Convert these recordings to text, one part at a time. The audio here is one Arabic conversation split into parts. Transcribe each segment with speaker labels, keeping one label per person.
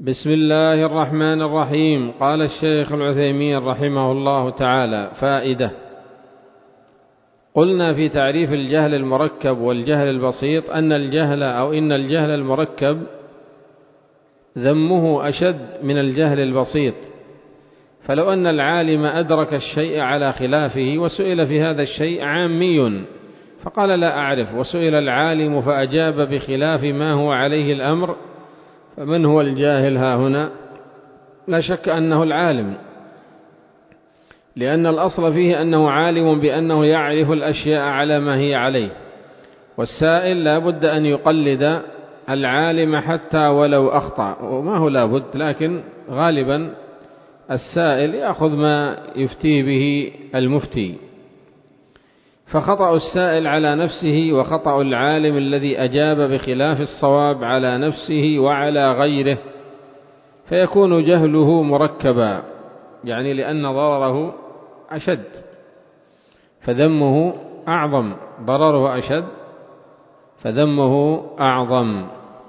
Speaker 1: بسم الله الرحمن الرحيم. قال الشيخ العثيمين رحمه الله تعالى: فائدة. قلنا في تعريف الجهل المركب والجهل البسيط إن الجهل المركب ذمه أشد من الجهل البسيط، فلو أن العالم أدرك الشيء على خلافه وسئل في هذا الشيء عامي فقال لا أعرف، وسئل العالم فأجاب بخلاف ما هو عليه الأمر، فمن هو الجاهل ها هنا؟ لا شك أنه العالم، لأن الأصل فيه أنه عالم بأنه يعرف الأشياء على ما هي عليه، والسائل لا بد أن يقلد العالم حتى ولو أخطأ، وما هو لا بد، لكن غالبا السائل يأخذ ما يفتيه به المفتي، فخطأ السائل على نفسه وخطأ العالم الذي أجاب بخلاف الصواب على نفسه وعلى غيره، فيكون جهله مركبا، يعني لأن ضرره أشد، فذمه أعظم، ضرره أشد فذمه أعظم.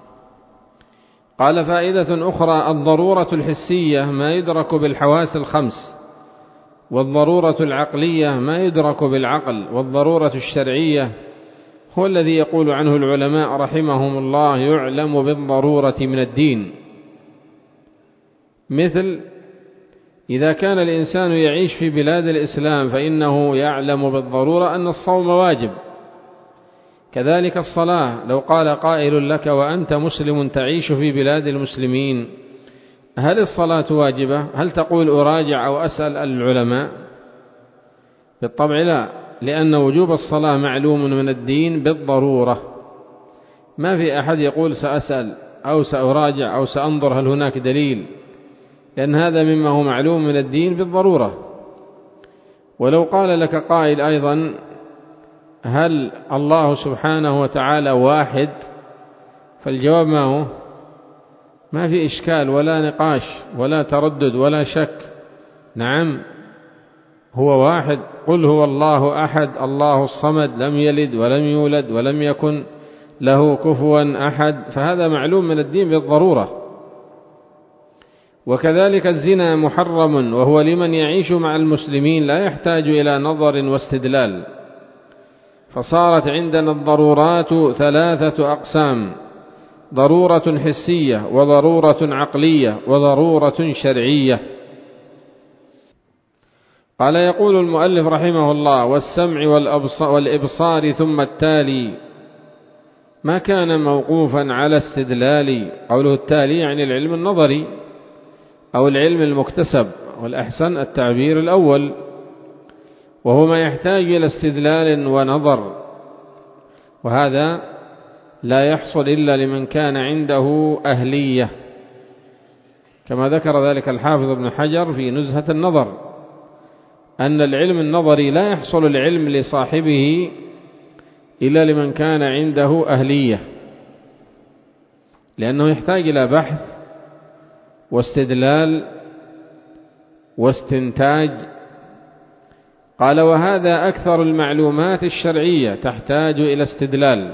Speaker 1: قال: فائدة أخرى: الضرورة الحسية ما يدرك بالحواس الخمس، والضرورة العقلية ما يدرك بالعقل، والضرورة الشرعية هو الذي يقول عنه العلماء رحمهم الله يعلم بالضرورة من الدين، مثل إذا كان الإنسان يعيش في بلاد الإسلام فإنه يعلم بالضرورة أن الصوم واجب، كذلك الصلاة. لو قال قائل لك وأنت مسلم تعيش في بلاد المسلمين، هل الصلاة واجبة؟ هل تقول أراجع أو أسأل العلماء؟ بالطبع لا، لأن وجوب الصلاة معلوم من الدين بالضرورة، ما في أحد يقول سأسأل أو سأراجع أو سأنظر هل هناك دليل، لأن هذا مما هو معلوم من الدين بالضرورة. ولو قال لك قائل أيضا هل الله سبحانه وتعالى واحد؟ فالجواب ما هو؟ ما في إشكال ولا نقاش ولا تردد ولا شك، نعم هو واحد. قل هو الله أحد الله الصمد لم يلد ولم يولد ولم يكن له كفوا أحد، فهذا معلوم من الدين بالضرورة. وكذلك الزنا محرم، وهو لمن يعيش مع المسلمين لا يحتاج إلى نظر واستدلال، فصارت عندنا الضرورات ثلاثة أقسام: ضرورة حسية، وضرورة عقلية، وضرورة شرعية. قال: يقول المؤلف رحمه الله: والسمع والإبصار ثم التالي ما كان موقوفا على استدلال. قوله التالي يعني العلم النظري أو العلم المكتسب، والأحسن التعبير الأول، وهو ما يحتاج إلى استدلال ونظر، وهذا لا يحصل إلا لمن كان عنده أهلية، كما ذكر ذلك الحافظ ابن حجر في نزهة النظر، أن العلم النظري لا يحصل العلم لصاحبه إلا لمن كان عنده أهلية، لأنه يحتاج إلى بحث واستدلال واستنتاج. قال: وهذا أكثر المعلومات الشرعية تحتاج إلى استدلال،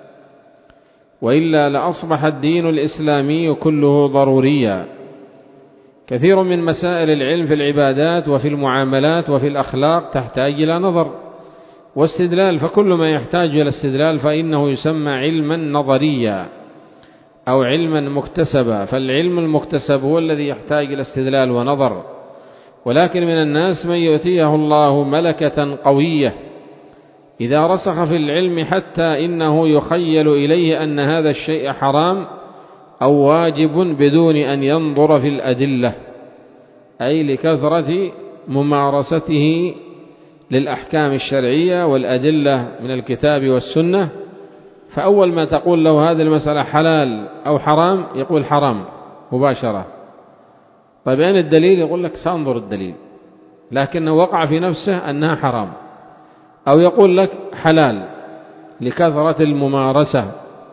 Speaker 1: وإلا لأصبح الدين الإسلامي كله ضروريا. كثير من مسائل العلم في العبادات وفي المعاملات وفي الأخلاق تحتاج إلى نظر واستدلال، فكل ما يحتاج إلى استدلال فإنه يسمى علما نظريا أو علما مكتسبا، فالعلم المكتسب هو الذي يحتاج إلى استدلال ونظر. ولكن من الناس من يؤتيه الله ملكة قوية إذا رسخ في العلم حتى إنه يخيل إليه أن هذا الشيء حرام أو واجب بدون أن ينظر في الأدلة، أي لكثرة ممارسته للأحكام الشرعية والأدلة من الكتاب والسنة، فأول ما تقول له هذه المسألة حلال أو حرام يقول حرام مباشرة. طيب أين الدليل؟ يقول لك سأنظر الدليل، لكنه وقع في نفسه أنها حرام، أو يقول لك حلال لكثرة الممارسة.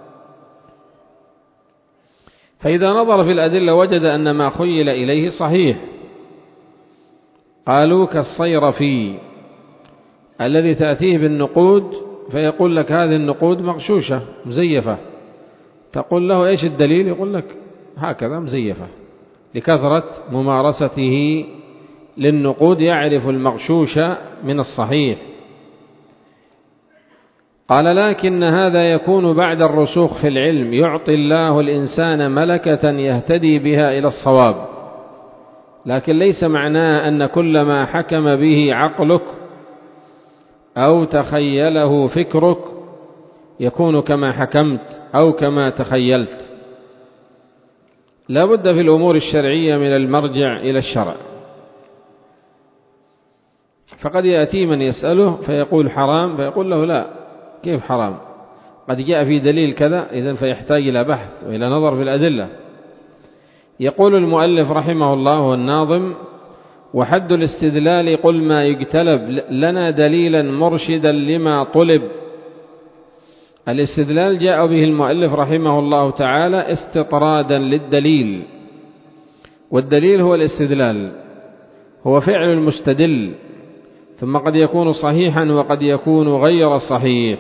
Speaker 1: فإذا نظر في الأدلة وجد أن ما خيل إليه صحيح. قالوا كالصيرفي الذي تأتيه بالنقود فيقول لك هذه النقود مغشوشة مزيفة، تقول له إيش الدليل؟ يقول لك هكذا مزيفة، لكثرة ممارسته للنقود يعرف المغشوش من الصحيح. قال لكن هذا يكون بعد الرسوخ في العلم، يعطي الله الإنسان ملكة يهتدي بها إلى الصواب، لكن ليس معناه أن كل ما حكم به عقلك أو تخيله فكرك يكون كما حكمت أو كما تخيلت. لا بد في الأمور الشرعية من المرجع إلى الشرع. فقد يأتي من يسأله فيقول حرام، فيقول له لا، كيف حرام؟ قد جاء في دليل كذا، إذن فيحتاج إلى بحث وإلى نظر في الأدلة. يقول المؤلف رحمه الله والناظم: وحد الاستدلال قل ما يجتلب لنا دليلا مرشدا لما طلب. الاستدلال جاء به المؤلف رحمه الله تعالى استطرادا للدليل، والدليل هو الاستدلال، هو فعل المستدل، ثم قد يكون صحيحا وقد يكون غير صحيح.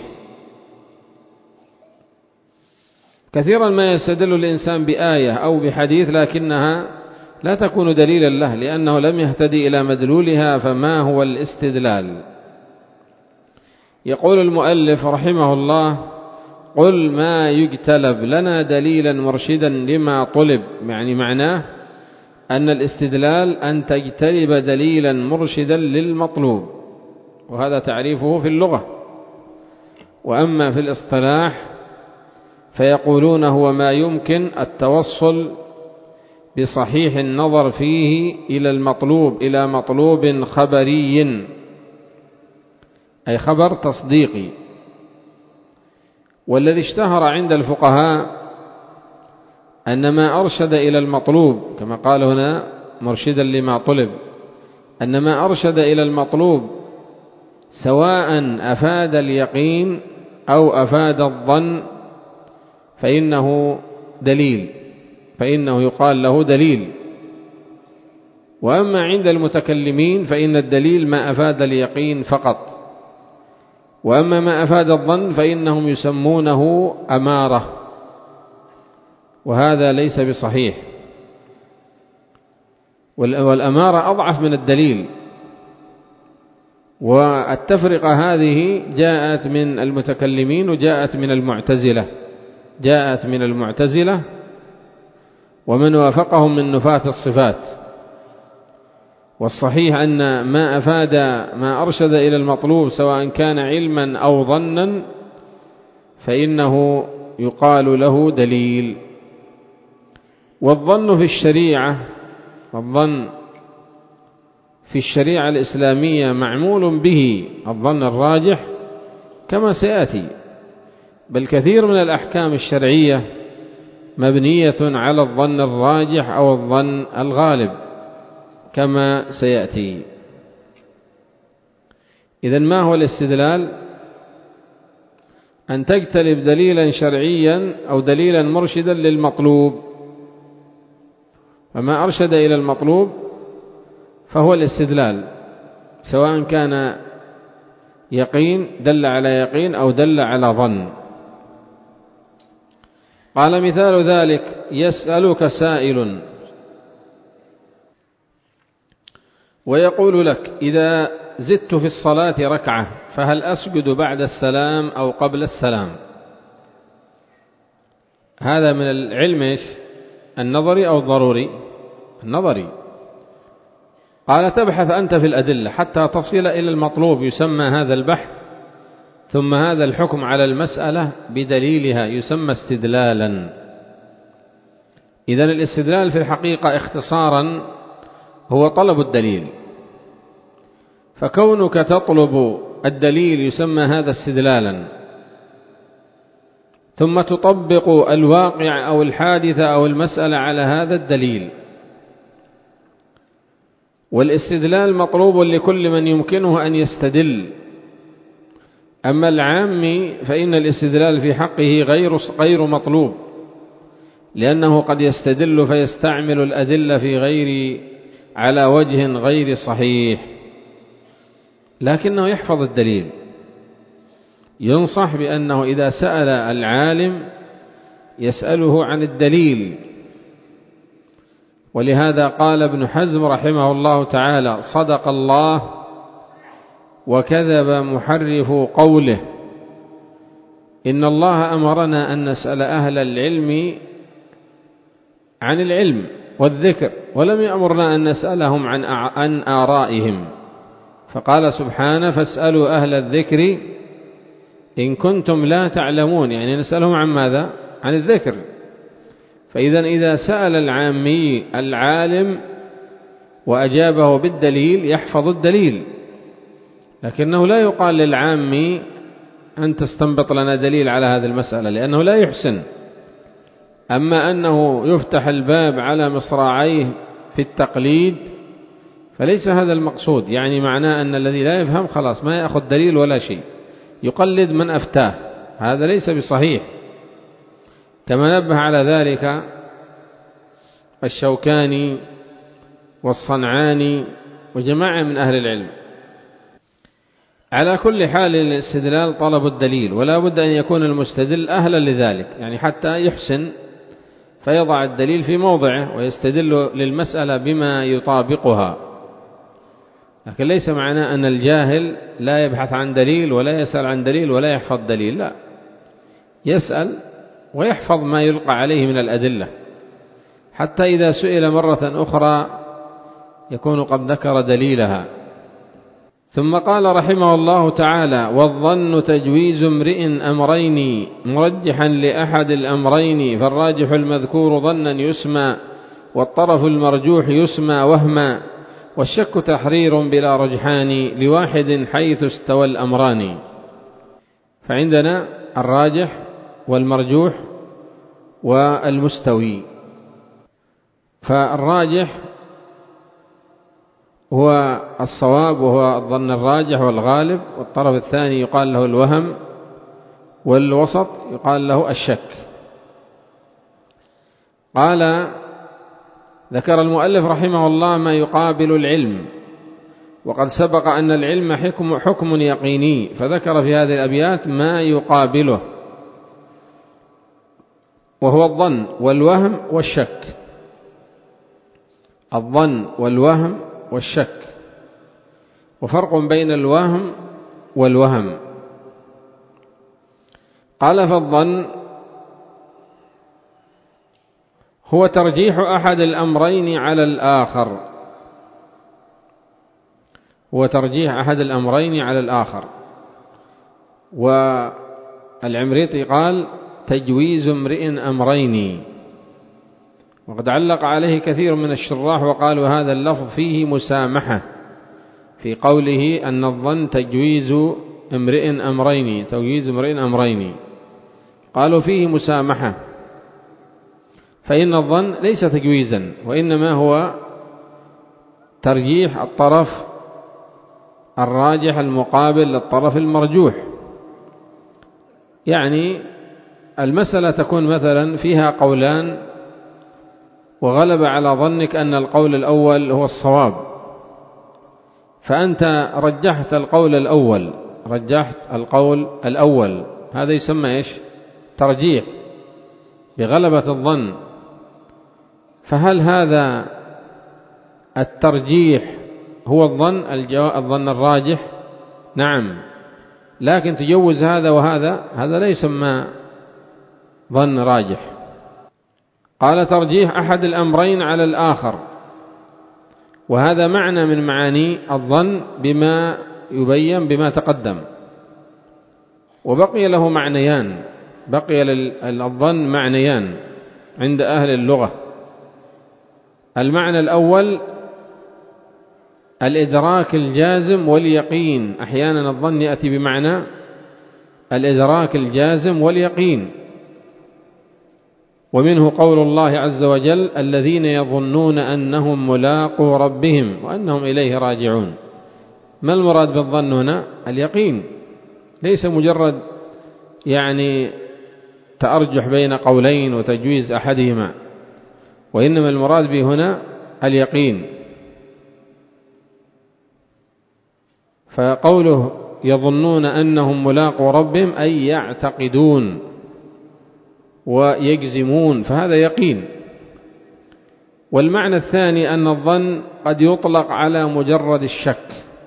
Speaker 1: كثيرا ما يستدل الإنسان بآية أو بحديث لكنها لا تكون دليلا له لأنه لم يهتدي إلى مدلولها، فما هو الاستدلال؟ يقول المؤلف رحمه الله: قل ما يجتلب لنا دليلا مرشدا لما طلب، يعني معناه أن الاستدلال أن تجتلب دليلا مرشدا للمطلوب، وهذا تعريفه في اللغة. وأما في الاصطلاح فيقولون هو ما يمكن التوصل بصحيح النظر فيه إلى المطلوب، إلى مطلوب خبري، أي خبر تصديقي. والذي اشتهر عند الفقهاء أن ما أرشد إلى المطلوب، كما قال هنا مرشدا لما طلب، أن ما أرشد إلى المطلوب سواء أفاد اليقين أو أفاد الظن فإنه دليل، فإنه يقال له دليل. وأما عند المتكلمين فإن الدليل ما أفاد اليقين فقط، وأما ما أفاد الظن فإنهم يسمونه أمارة، وهذا ليس بصحيح. والأمارة أضعف من الدليل. والتفرقة هذه جاءت من المتكلمين وجاءت من المعتزلة، جاءت من المعتزلة ومن وافقهم من نفاة الصفات. والصحيح أن ما أفاد، ما أرشد إلى المطلوب سواء كان علما أو ظنا فإنه يقال له دليل. والظن في الشريعة، والظن في الشريعة الإسلامية معمول به الظن الراجح كما سيأتي، بل كثير من الأحكام الشرعية مبنية على الظن الراجح أو الظن الغالب كما سيأتي. إذن ما هو الاستدلال؟ أن تجتلب دليلا شرعيا أو دليلا مرشدا للمطلوب، فما أرشد إلى المطلوب فهو الاستدلال، سواء كان يقين دل على يقين أو دل على ظن. قال: مثال ذلك يسألك سائل ويقول لك: إذا زدت في الصلاة ركعة فهل أسجد بعد السلام أو قبل السلام؟ هذا من العلم النظري أو الضروري؟ النظري. قال: تبحث أنت في الأدلة حتى تصل إلى المطلوب، يسمى هذا البحث، ثم هذا الحكم على المسألة بدليلها يسمى استدلالا. إذن الاستدلال في الحقيقة اختصارا هو طلب الدليل، فكونك تطلب الدليل يسمى هذا استدلالا، ثم تطبق الواقع أو الحادثة أو المسألة على هذا الدليل. والاستدلال مطلوب لكل من يمكنه أن يستدل. أما العامي فإن الاستدلال في حقه غير مطلوب، لأنه قد يستدل فيستعمل الأدلة على وجه غير صحيح، لكنه يحفظ الدليل. ينصح بأنه إذا سأل العالم يسأله عن الدليل، ولهذا قال ابن حزم رحمه الله تعالى: صدق الله وكذب محرف قوله، إن الله أمرنا أن نسأل أهل العلم عن العلم والذكر، ولم يأمرنا أن نسألهم عن آرائهم، فقال سبحانه: فاسألوا أهل الذكر إن كنتم لا تعلمون، يعني نسألهم عن ماذا؟ عن الذكر. إذا سأل العامي العالم وأجابه بالدليل يحفظ الدليل، لكنه لا يقال للعامي أن تستنبط لنا دليل على هذه المسألة، لأنه لا يحسن. أما أنه يفتح الباب على مصراعيه في التقليد فليس هذا المقصود، يعني معناه أن الذي لا يفهم خلاص ما يأخذ دليل ولا شيء، يقلد من أفتاه، هذا ليس بصحيح، كما نبه على ذلك الشوكاني والصنعاني وجماعة من أهل العلم. على كل حال الاستدلال طلب الدليل، ولا بد أن يكون المستدل أهلا لذلك، يعني حتى يحسن فيضع الدليل في موضعه ويستدل للمسألة بما يطابقها. لكن ليس معناه أن الجاهل لا يبحث عن دليل ولا يسأل عن دليل ولا يحفظ دليل، لا، يسأل ويحفظ ما يلقى عليه من الأدلة، حتى إذا سئل مرة أخرى يكون قد ذكر دليلها. ثم قال رحمه الله تعالى: والظن تجويز امرئ أمرين مرجحا لأحد الأمرين، فالراجح المذكور ظنا يسمى، والطرف المرجوح يسمى وهما، والشك تحرير بلا رجحان لواحد حيث استوى الأمران. فعندنا الراجح والمرجوح والمستوي. فالراجح هو الصواب وهو الظن الراجح والغالب، والطرف الثاني يقال له الوهم، والوسط يقال له الشك. قال ذكر المؤلف رحمه الله ما يقابل العلم، وقد سبق أن العلم حكم يقيني، فذكر في هذه الأبيات ما يقابله، وهو الظن والوهم والشك. الظن والوهم والشك، وفرق بين الوهم والوهم. قال: فالظن هو ترجيح أحد الأمرين على الآخر، هو ترجيح أحد الأمرين على الآخر. والعمريطي قال: تجويز امرئ أمرين، وقد علق عليه كثير من الشراح وقالوا هذا اللفظ فيه مسامحة في قوله أن الظن تجويز امرئ أمرين، تجويز امرئ أمرين، قالوا فيه مسامحة، فإن الظن ليس تجويزا، وإنما هو ترجيح الطرف الراجح المقابل للطرف المرجوح. يعني المسألة تكون مثلا فيها قولان، وغلب على ظنك أن القول الأول هو الصواب، فأنت رجحت القول الأول، هذا يسمى إيش؟ ترجيح بغلبة الظن. فهل هذا الترجيح هو الظن الراجح؟ نعم، لكن تجوز هذا وهذا، هذا لا يسمى ظن راجح. قال: ترجيح أحد الأمرين على الآخر، وهذا معنى من معاني الظن بما يبين بما تقدم. وبقي له معنيان، بقي للظن معنيان عند أهل اللغة. المعنى الأول الإدراك الجازم واليقين، أحيانا الظن يأتي بمعنى الإدراك الجازم واليقين، ومنه قول الله عز وجل: الذين يظنون أنهم ملاقو ربهم وأنهم إليه راجعون. ما المراد بالظن هنا؟ اليقين، ليس مجرد يعني تأرجح بين قولين وتجويز أحدهما، وإنما المراد به هنا اليقين. فقوله يظنون أنهم ملاقو ربهم أي يعتقدون ويجزمون، فهذا يقين. والمعنى الثاني أن الظن قد يطلق على مجرد الشك.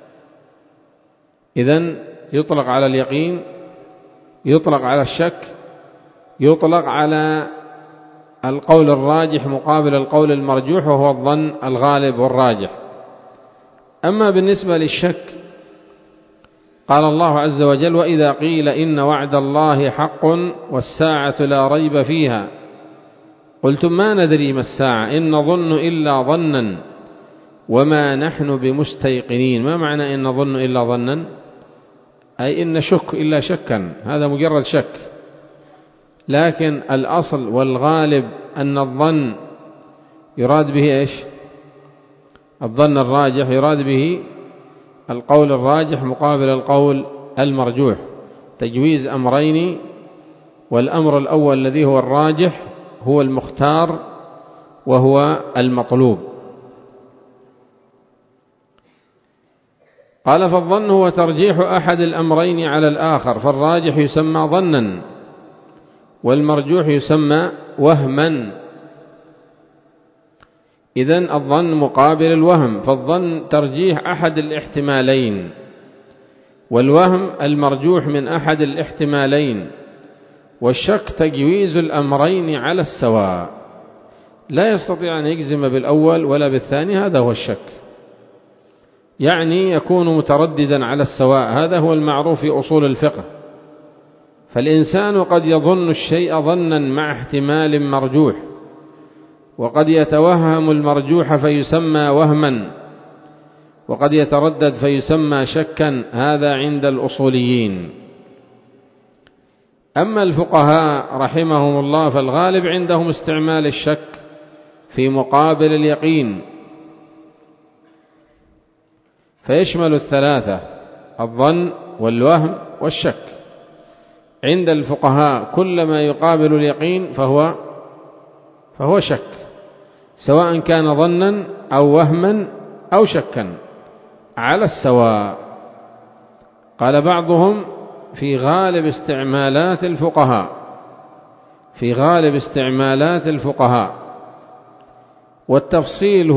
Speaker 1: إذن يطلق على اليقين، يطلق على الشك، يطلق على القول الراجح مقابل القول المرجوح وهو الظن الغالب والراجح. أما بالنسبة للشك قال الله عز وجل: وإذا قيل إن وعد الله حق والساعة لا ريب فيها قلتم ما ندري ما الساعة إن نظن إلا ظنا وما نحن بمستيقنين. ما معنى إن نظن إلا ظنا؟ أي إن شك إلا شكا، هذا مجرد شك. لكن الأصل والغالب أن الظن يراد به إيش؟ الظن الراجح يراد به القول الراجح مقابل القول المرجوح، تجويز أمرين، والأمر الأول الذي هو الراجح هو المختار وهو المطلوب. قال: فالظن هو ترجيح أحد الأمرين على الآخر، فالراجح يسمى ظنا والمرجوح يسمى وهما. إذن الظن مقابل الوهم، فالظن ترجيح أحد الاحتمالين، والوهم المرجوح من أحد الاحتمالين، والشك تجويز الأمرين على السواء، لا يستطيع أن يجزم بالأول ولا بالثاني، هذا هو الشك، يعني يكون مترددا على السواء. هذا هو المعروف في أصول الفقه. فالإنسان قد يظن الشيء ظنا مع احتمال مرجوح، وقد يتوهم المرجوح فيسمى وهما، وقد يتردد فيسمى شكا، هذا عند الأصوليين. أما الفقهاء رحمهم الله فالغالب عندهم استعمال الشك في مقابل اليقين، فيشمل الثلاثة: الظن والوهم والشك. عند الفقهاء كل ما يقابل اليقين فهو شك، سواء كان ظنا أو وهما أو شكا على السواء. قال بعضهم: في غالب استعمالات الفقهاء والتفصيل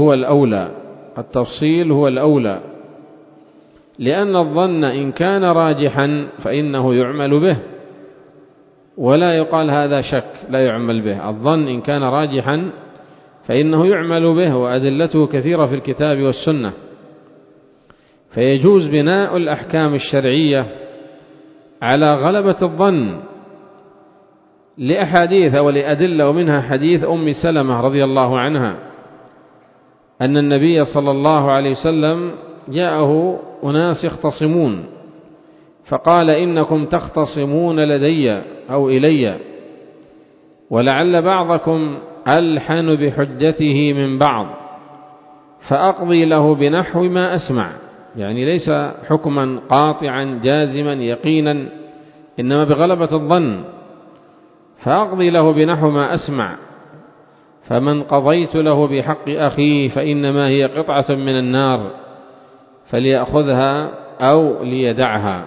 Speaker 1: هو الأولى، لأن الظن إن كان راجحا فإنه يعمل به، ولا يقال هذا شك لا يعمل به. الظن إن كان راجحا فإنه يعمل به، وأدلته كثيرة في الكتاب والسنة، فيجوز بناء الأحكام الشرعية على غلبة الظن لأحاديث ولأدلة، ومنها حديث أم سلمة رضي الله عنها أن النبي صلى الله عليه وسلم جاءه أناس يختصمون فقال: إنكم تختصمون لدي أو إلي، ولعل بعضكم ألحن بحجته من بعض، فأقضي له بنحو ما أسمع، يعني ليس حكما قاطعا جازما يقينا، إنما بغلبة الظن، فأقضي له بنحو ما أسمع، فمن قضيت له بحق أخيه فإنما هي قطعة من النار فليأخذها أو ليدعها.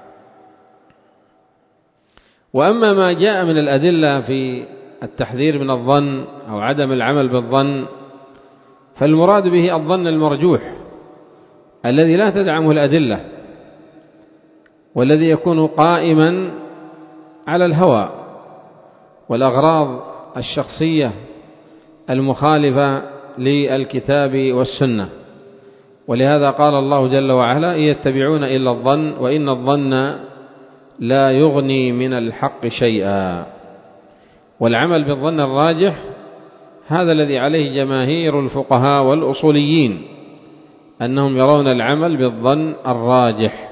Speaker 1: وأما ما جاء من الأدلة في التحذير من الظن أو عدم العمل بالظن، فالمراد به الظن المرجوح الذي لا تدعمه الأدلة، والذي يكون قائما على الهوى والأغراض الشخصية المخالفة للكتاب والسنة. ولهذا قال الله جل وعلا: إن يتبعون إلا الظن وإن الظن لا يغني من الحق شيئا. والعمل بالظن الراجح هذا الذي عليه جماهير الفقهاء والأصوليين، أنهم يرون العمل بالظن الراجح.